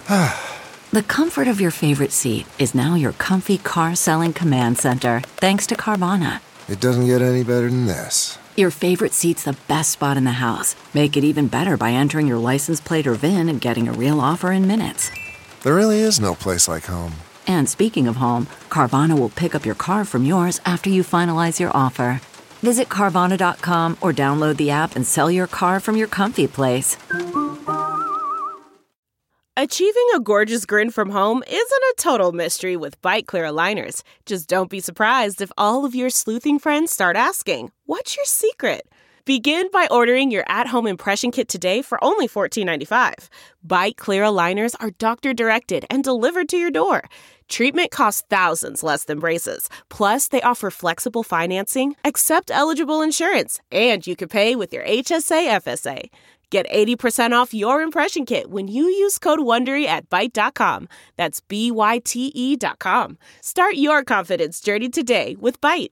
The comfort of your favorite seat is now your comfy car selling command center, thanks to Carvana. It doesn't get any better than this. Your favorite seat's the best spot in the house. Make it even better by entering your license plate or VIN and getting a real offer in minutes. There really is no place like home. And speaking of home, Carvana will pick up your car from yours after you finalize your offer. Visit Carvana.com or download the app and sell your car from your comfy place. Achieving a gorgeous grin from home isn't a total mystery with Byte Clear aligners. Just don't be surprised if all of your sleuthing friends start asking, "What's your secret?" Begin by ordering your at-home impression kit today for only $14.95. Byte Clear aligners are doctor-directed and delivered to your door. Treatment costs thousands less than braces. Plus, they offer flexible financing, accept eligible insurance, and you can pay with your HSA FSA. Get 80% off your impression kit when you use code WONDERY at Byte.com. That's BYTE.com. Start your confidence journey today with Byte.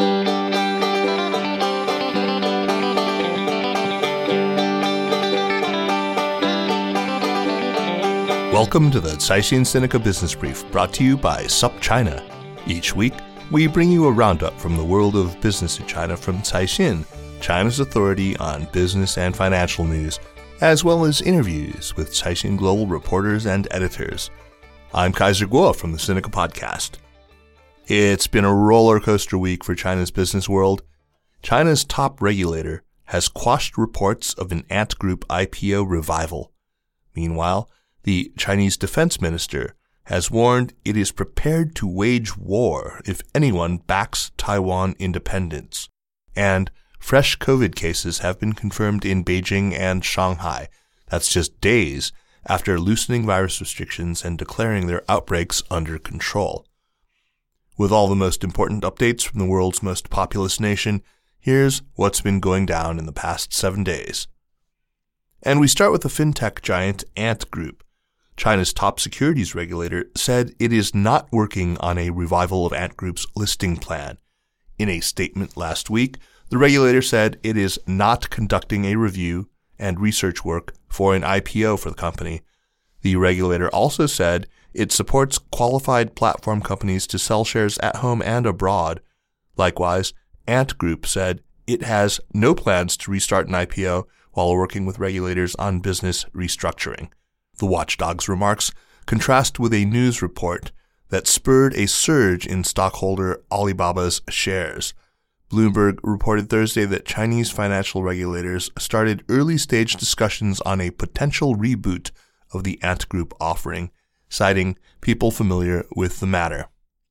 Welcome to the Caixin Sinica Business Brief, brought to you by SupChina. Each week, we bring you a roundup from the world of business in China from Caixin, China's authority on business and financial news, as well as interviews with Caixin Global reporters and editors. I'm Kaiser Kuo from the Sinica Podcast. It's been a roller coaster week for China's business world. China's top regulator has quashed reports of an Ant Group IPO revival. Meanwhile, the Chinese defense minister has warned it is prepared to wage war if anyone backs Taiwan independence. And fresh COVID cases have been confirmed in Beijing and Shanghai. That's just days after loosening virus restrictions and declaring their outbreaks under control. With all the most important updates from the world's most populous nation, here's what's been going down in the past 7 days. And we start with the fintech giant Ant Group. China's top securities regulator said it is not working on a revival of Ant Group's listing plan. In a statement last week, the regulator said it is not conducting a review and research work for an IPO for the company. The regulator also said it supports qualified platform companies to sell shares at home and abroad. Likewise, Ant Group said it has no plans to restart an IPO while working with regulators on business restructuring. The watchdog's remarks contrast with a news report that spurred a surge in stockholder Alibaba's shares. Bloomberg reported Thursday that Chinese financial regulators started early-stage discussions on a potential reboot of the Ant Group offering, citing people familiar with the matter.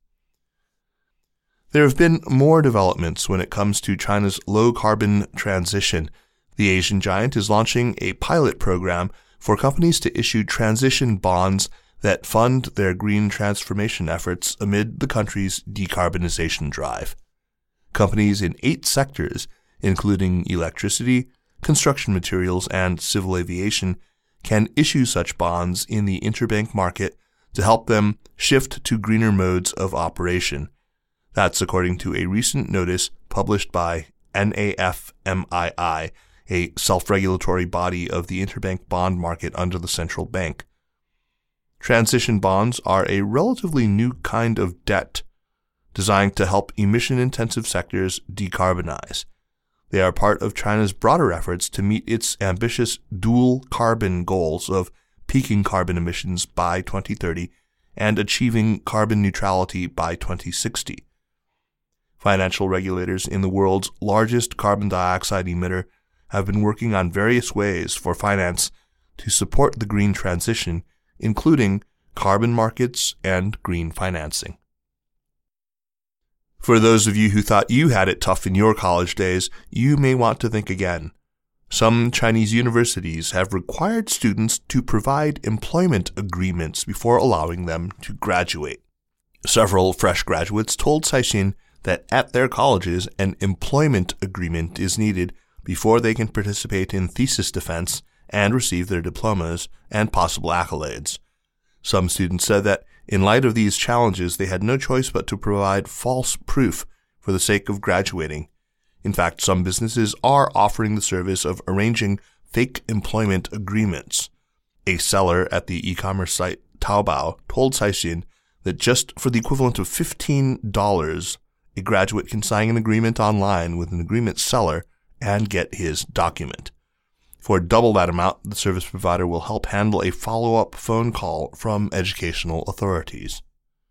There have been more developments when it comes to China's low-carbon transition. The Asian giant is launching a pilot program for companies to issue transition bonds that fund their green transformation efforts amid the country's decarbonization drive. Companies in 8 sectors, including electricity, construction materials, and civil aviation, can issue such bonds in the interbank market to help them shift to greener modes of operation. That's according to a recent notice published by NAFMII, a self-regulatory body of the interbank bond market under the central bank. Transition bonds are a relatively new kind of debt designed to help emission-intensive sectors decarbonize. They are part of China's broader efforts to meet its ambitious dual carbon goals of peaking carbon emissions by 2030 and achieving carbon neutrality by 2060. Financial regulators in the world's largest carbon dioxide emitter have been working on various ways for finance to support the green transition, including carbon markets and green financing. For those of you who thought you had it tough in your college days, you may want to think again. Some Chinese universities have required students to provide employment agreements before allowing them to graduate. Several fresh graduates told Caixin that at their colleges, an employment agreement is needed before they can participate in thesis defense and receive their diplomas and possible accolades. Some students said that in light of these challenges, they had no choice but to provide false proof for the sake of graduating. In fact, some businesses are offering the service of arranging fake employment agreements. A seller at the e-commerce site Taobao told Caixin that just for the equivalent of $15, a graduate can sign an agreement online with an agreement seller and get his document. For double that amount, the service provider will help handle a follow-up phone call from educational authorities.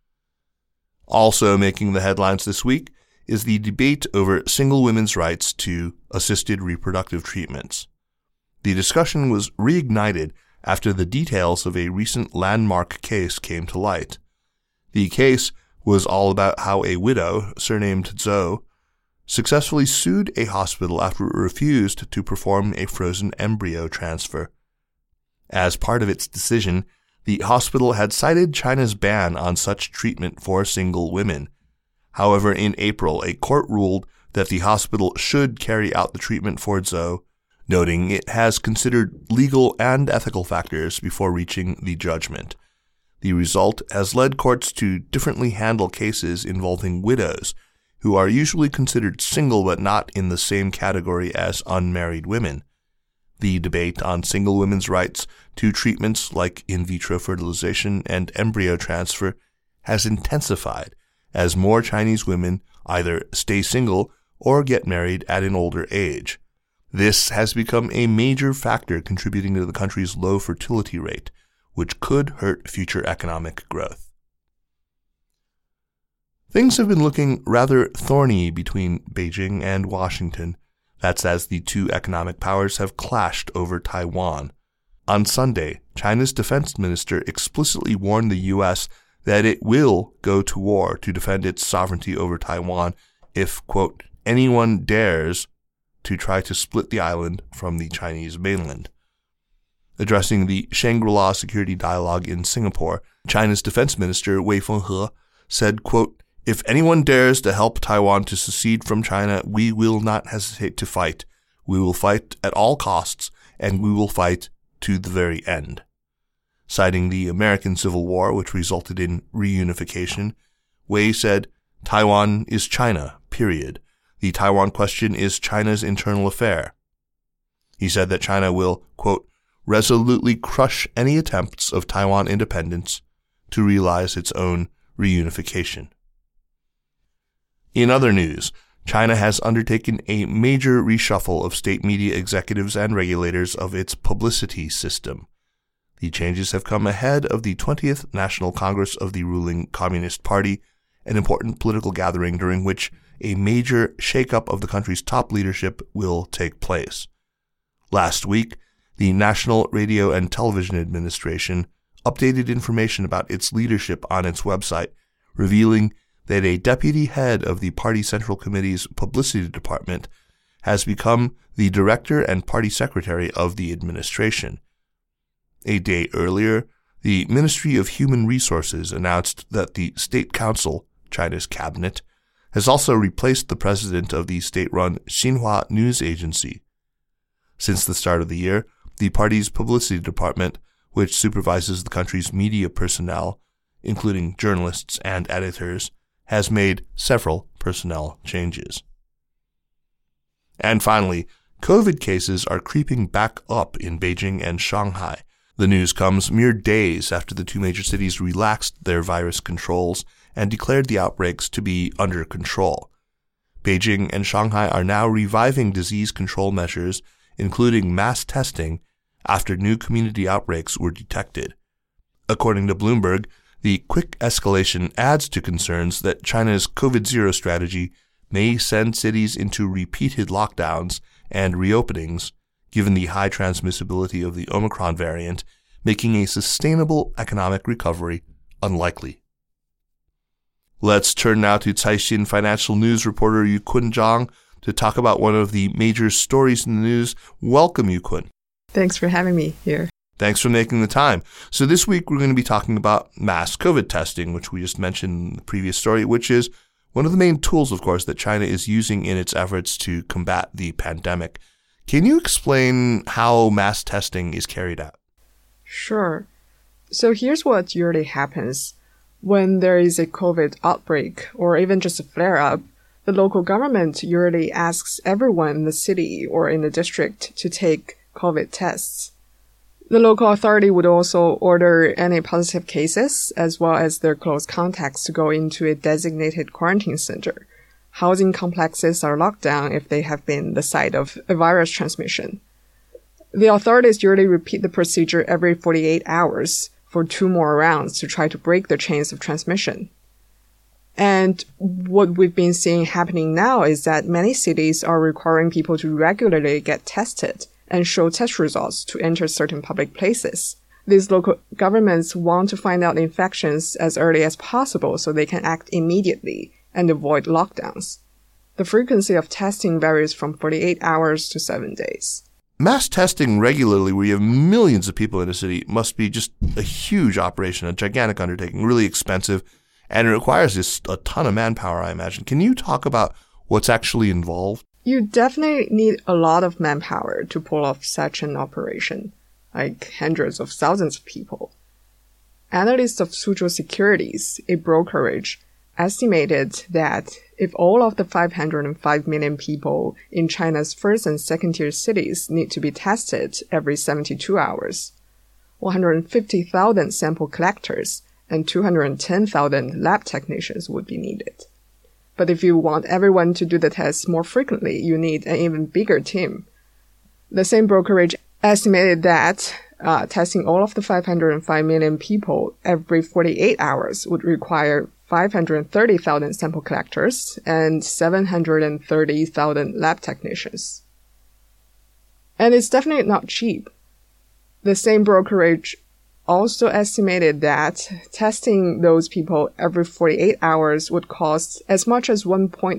Also making the headlines this week is the debate over single women's rights to assisted reproductive treatments. The discussion was reignited after the details of a recent landmark case came to light. The case was all about how a widow, surnamed Zhou, successfully sued a hospital after it refused to perform a frozen embryo transfer. As part of its decision, the hospital had cited China's ban on such treatment for single women. However, in April, a court ruled that the hospital should carry out the treatment for Zhou, noting it has considered legal and ethical factors before reaching the judgment. The result has led courts to differently handle cases involving widows, who are usually considered single but not in the same category as unmarried women. The debate on single women's rights to treatments like in vitro fertilization and embryo transfer has intensified as more Chinese women either stay single or get married at an older age. This has become a major factor contributing to the country's low fertility rate, which could hurt future economic growth. Things have been looking rather thorny between Beijing and Washington. That's as the two economic powers have clashed over Taiwan. On Sunday, China's defense minister explicitly warned the U.S. that it will go to war to defend its sovereignty over Taiwan if, quote, anyone dares to try to split the island from the Chinese mainland. Addressing the Shangri-La Security Dialogue in Singapore, China's defense minister Wei Fenghe said, quote, if anyone dares to help Taiwan to secede from China, we will not hesitate to fight. We will fight at all costs, and we will fight to the very end. Citing the American Civil War, which resulted in reunification, Wei said, Taiwan is China, period. The Taiwan question is China's internal affair. He said that China will, quote, resolutely crush any attempts of Taiwan independence to realize its own reunification. In other news, China has undertaken a major reshuffle of state media executives and regulators of its publicity system. The changes have come ahead of the 20th National Congress of the ruling Communist Party, an important political gathering during which a major shakeup of the country's top leadership will take place. Last week, the National Radio and Television Administration updated information about its leadership on its website, revealing that a deputy head of the Party Central Committee's publicity department has become the director and party secretary of the administration. A day earlier, the Ministry of Human Resources announced that the State Council, China's cabinet, has also replaced the president of the state-run Xinhua News Agency. Since the start of the year, the party's publicity department, which supervises the country's media personnel, including journalists and editors, has made several personnel changes. And finally, COVID cases are creeping back up in Beijing and Shanghai. The news comes mere days after the two major cities relaxed their virus controls and declared the outbreaks to be under control. Beijing and Shanghai are now reviving disease control measures, including mass testing, after new community outbreaks were detected. According to Bloomberg, the quick escalation adds to concerns that China's COVID-0 strategy may send cities into repeated lockdowns and reopenings, given the high transmissibility of the Omicron variant, making a sustainable economic recovery unlikely. Let's turn now to Caixin financial news reporter Yukun Zhang to talk about one of the major stories in the news. Welcome, Yukun. Thanks for having me here. Thanks for making the time. So this week we're going to be talking about mass COVID testing, which we just mentioned in the previous story, which is one of the main tools, of course, that China is using in its efforts to combat the pandemic. Can you explain how mass testing is carried out? Sure. So here's what usually happens. When there is a COVID outbreak or even just a flare-up, the local government usually asks everyone in the city or in the district to take COVID tests. The local authority would also order any positive cases, as well as their close contacts, to go into a designated quarantine center. Housing complexes are locked down if they have been the site of a virus transmission. The authorities usually repeat the procedure every 48 hours for 2 more rounds to try to break the chains of transmission. And what we've been seeing happening now is that many cities are requiring people to regularly get tested and show test results to enter certain public places. These local governments want to find out infections as early as possible so they can act immediately and avoid lockdowns. The frequency of testing varies from 48 hours to 7 days. Mass testing regularly, where you have millions of people in a city, must be just a huge operation, a gigantic undertaking, really expensive, and it requires a ton of manpower, I imagine. Can you talk about what's actually involved? You definitely need a lot of manpower to pull off such an operation, like hundreds of thousands of people. Analysts of Suzhou Securities, a brokerage, estimated that if all of the 505 million people in China's first and second-tier cities need to be tested every 72 hours, 150,000 sample collectors and 210,000 lab technicians would be needed. But if you want everyone to do the tests more frequently, you need an even bigger team. The same brokerage estimated that testing all of the 505 million people every 48 hours would require 530,000 sample collectors and 730,000 lab technicians. And it's definitely not cheap. The same brokerage also estimated that testing those people every 48 hours would cost as much as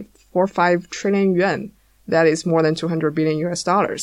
1.45 trillion yuan. That is more than $200 billion,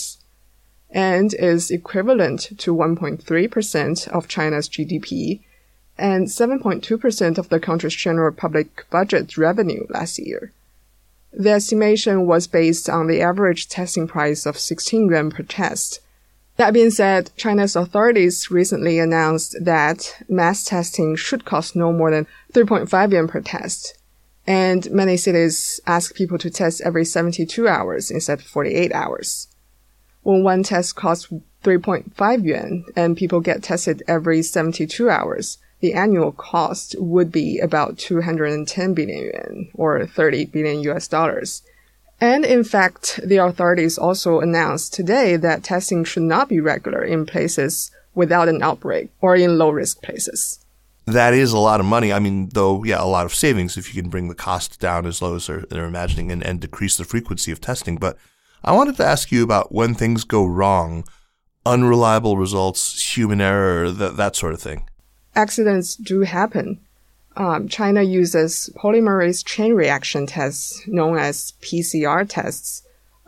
and is equivalent to 1.3% of China's GDP and 7.2% of the country's general public budget revenue last year. The estimation was based on the average testing price of 16 yuan per test. That being said, China's authorities recently announced that mass testing should cost no more than 3.5 yuan per test, and many cities ask people to test every 72 hours instead of 48 hours. When one test costs 3.5 yuan and people get tested every 72 hours, the annual cost would be about 210 billion yuan, or $30 billion. And in fact, the authorities also announced today that testing should not be regular in places without an outbreak or in low-risk places. That is a lot of money. I mean, though, yeah, a lot of savings if you can bring the cost down as low as they're imagining and decrease the frequency of testing. But I wanted to ask you about when things go wrong, unreliable results, human error, that sort of thing. Accidents do happen. China uses polymerase chain reaction tests known as PCR tests.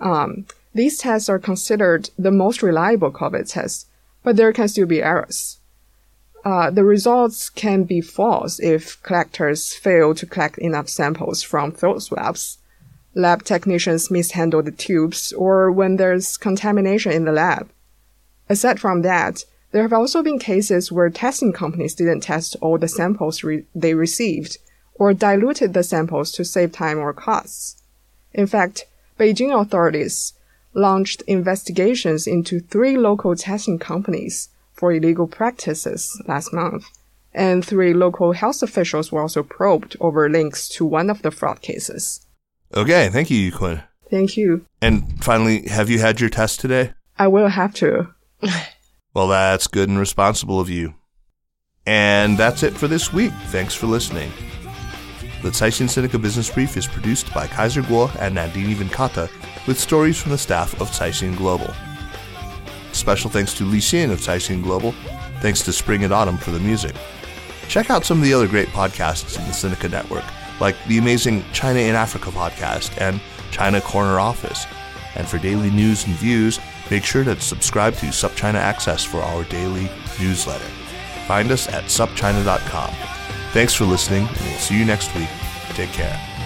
These tests are considered the most reliable COVID tests, but there can still be errors. The results can be false if collectors fail to collect enough samples from throat swabs, lab technicians mishandle the tubes, or when there's contamination in the lab. Aside from that, there have also been cases where testing companies didn't test all the samples they received, or diluted the samples to save time or costs. In fact, Beijing authorities launched investigations into 3 local testing companies for illegal practices last month, and 3 local health officials were also probed over links to one of the fraud cases. Okay, thank you, Yuquan. Thank you. And finally, have you had your test today? I will have to. Well, that's good and responsible of you. And that's it for this week. Thanks for listening. The Caixin Sinica Business Brief is produced by Kaiser Kuo and Nandini Venkata, with stories from the staff of Caixin Global. Special thanks to Li Xin of Caixin Global. Thanks to Spring and Autumn for the music. Check out some of the other great podcasts in the Sinica Network, like the amazing China in Africa podcast and China Corner Office. And for daily news and views, make sure to subscribe to SupChina Access for our daily newsletter. Find us at supchina.com. Thanks for listening, and we'll see you next week. Take care.